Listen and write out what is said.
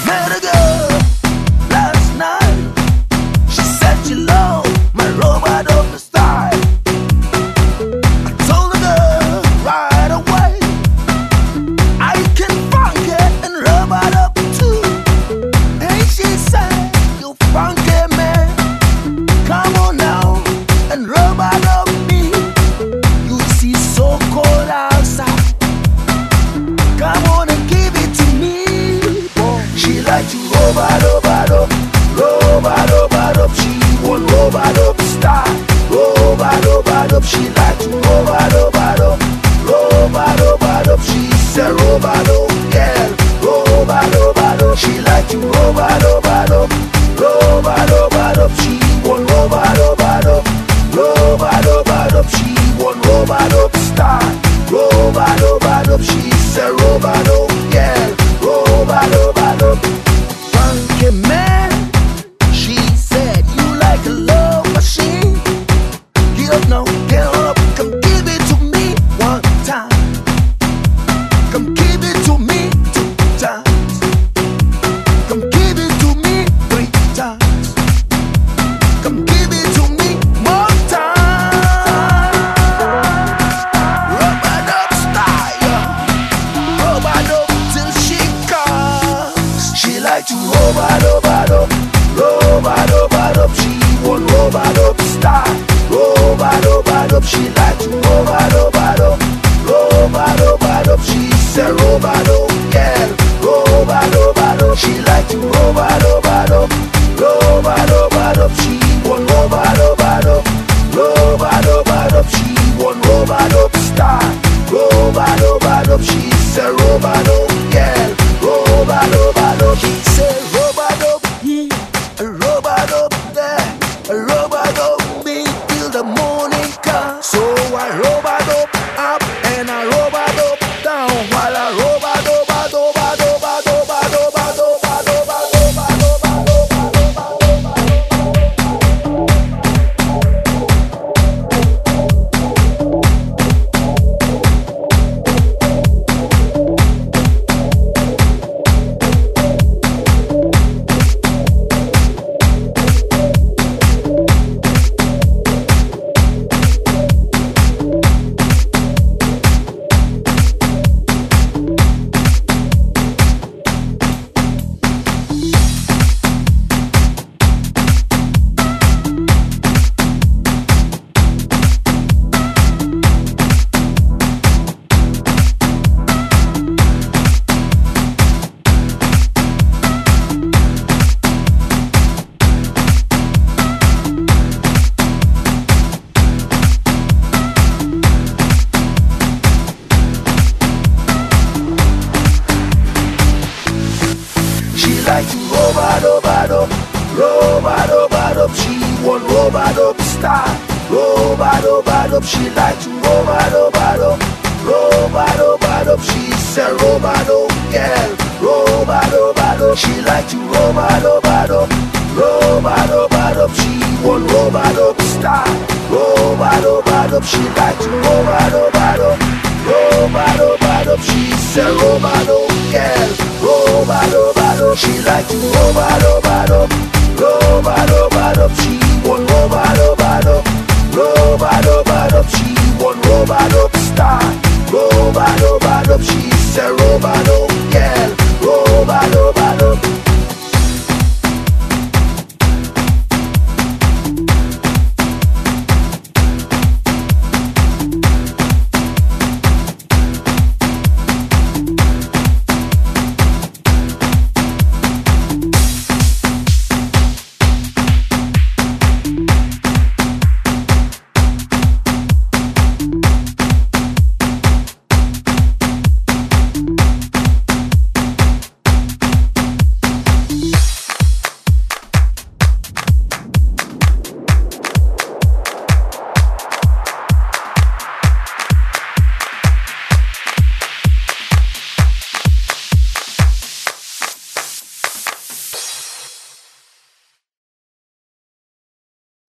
Met a girl last night. She said she loved my robot of the style. I told the girl right away, I can funk it and robot up too. And she said, you funky man, come on now and robot up me. You see so cold outside, come on and give it to me. She like to robot up, robot up. She want robot up style, robot up. She like to robot up, robot up. She said robot up, yeah, robot up. She like to robot up, robot up. She want robot up, robot up. She want robot up style, robot up. She said robot up, yeah, robot up. Funky man, she said you like a love machine. Get up, come give it to me one time. Come give it to me 2 times. Come give it to me 3 times. Come give it to me more time. Robot up style, robot up till she comes. She like to robot up, robot up. She want robot up style, robot up. She like to robot up, robot up. She said robot up, yeah, robot up. She like to robot up, robot up. She want robot up, robot up. She want robot up style, robot up. She said robot up, yeah, robot up. She said robot up here, robot up there, robot up me till the morning comes. So I robot up and I robot up down while I robot up. Like to robot up. She want robot up style, robot up. She like to robot up. She said robot up, yeah, robot up. She like to robot up. She want robot up style, robot up. She like to robot up. She said robot up, yeah, robot up. She like to robot up, robot up. She want robot up. She want robot up style, robot up. She said robot up, yeah,